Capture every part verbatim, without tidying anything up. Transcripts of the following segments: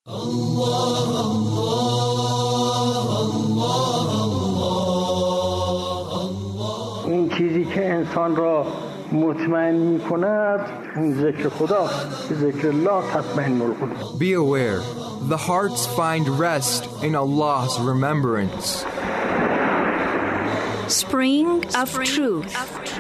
این چیزی که انسان را مطمئن می کند اون ذکر خداست. ذکر الله تطمئن القلوب. Be aware, the hearts find rest in Allah's remembrance. Spring of Truth.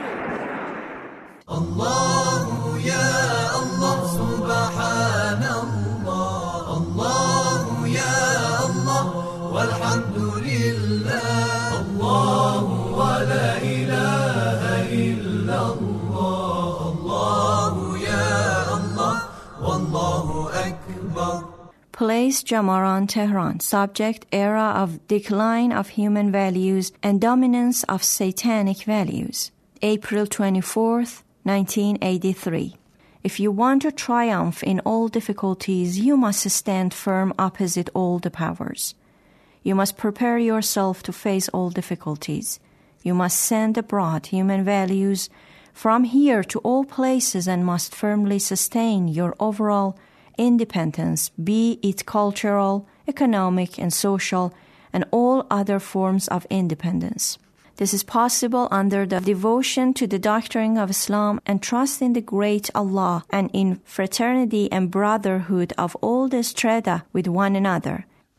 Allah ya Allah subhanallah. Allah ya Allah walhamdulillah. Allah wa la ilaha illallah. Allah ya Allah wallahu akbar. Place Jamaran, Tehran. Subject: era of decline of human values and dominance of satanic values. April twenty-fourth, nineteen eighty-three. If you want to triumph in all difficulties, you must stand firm opposite all the powers. You must prepare yourself to face all difficulties. You must send abroad human values from here to all places and must firmly sustain your overall independence, be it cultural, economic, and social, and all other forms of independence. This is possible under the devotion to the doctrine of Islam and trust in the great Allah and in fraternity and brotherhood of all the strata with one another.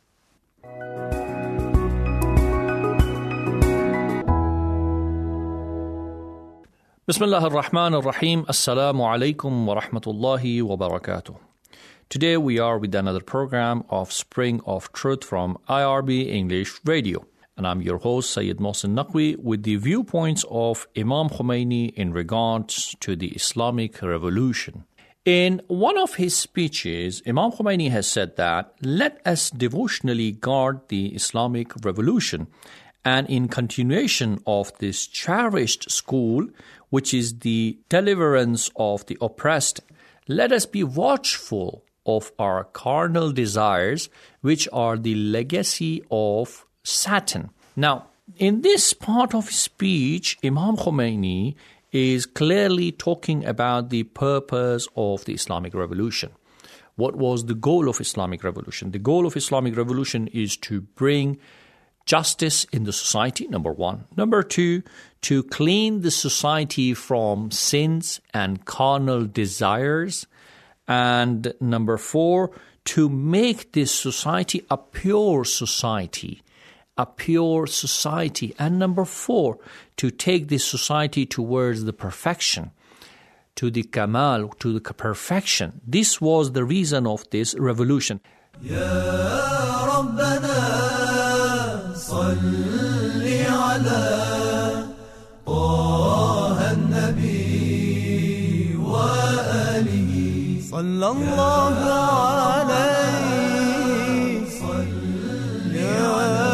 Bismillah ar-Rahman ar-Rahim. Assalamu alaikum wa rahmatullahi wa barakatuh. Today we are with another program of Spring of Truth from I R B English Radio. And I'm your host, Sayyid Mohsin Naqvi, with the viewpoints of Imam Khomeini in regards to the Islamic Revolution. In one of his speeches, Imam Khomeini has said that, let us devotionally guard the Islamic Revolution. And in continuation of this cherished school, which is the deliverance of the oppressed, let us be watchful of our carnal desires, which are the legacy of Satan. Now, in this part of his speech, Imam Khomeini is clearly talking about the purpose of the Islamic Revolution. What was the goal of Islamic Revolution? The goal of Islamic Revolution is to bring justice in the society, number one. Number two, to clean the society from sins and carnal desires. And number four, to make this society a pure society. A pure society. And number four, to take this society towards the perfection, to the kamal, to the perfection. This was the reason of this revolution. Ya Rabbana salli ala Taha an-Nabi wa alihi sallallahu alayhi salli ala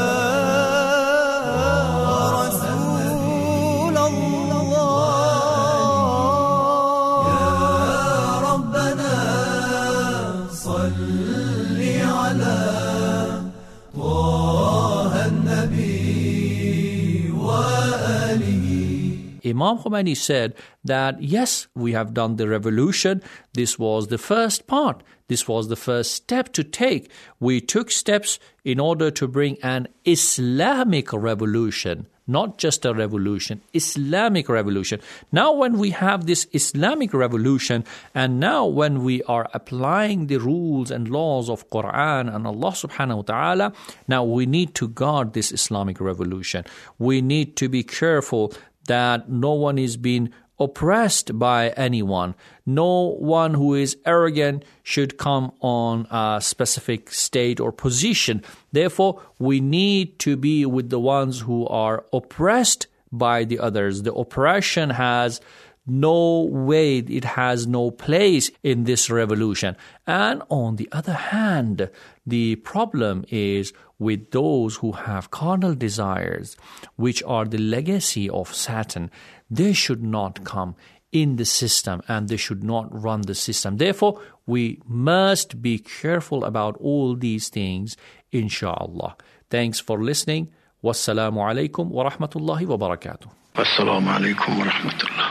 Imam Khomeini said that, yes, we have done the revolution. This was the first part. This was the first step to take. We took steps in order to bring an Islamic revolution, not just a revolution, Islamic revolution. Now when we have this Islamic revolution, and now when we are applying the rules and laws of Quran and Allah subhanahu wa ta'ala, now we need to guard this Islamic revolution. We need to be careful that no one is being oppressed by anyone. No one who is arrogant should come on a specific state or position. Therefore, we need to be with the ones who are oppressed by the others. The oppression has no weight, it has no place in this revolution. And on the other hand, the problem is with those who have carnal desires, which are the legacy of Satan. They should not come in the system and they should not run the system. Therefore, we must be careful about all these things, inshallah. Thanks for listening. Wassalamu alaikum wa rahmatullahi wa barakatuh. Wassalamu alaikum wa rahmatullah.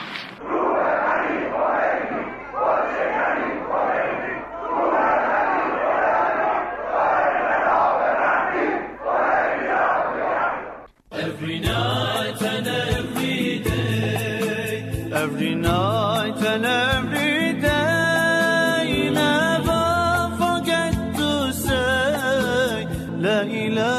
every night and every day. Never forget to say La ilaha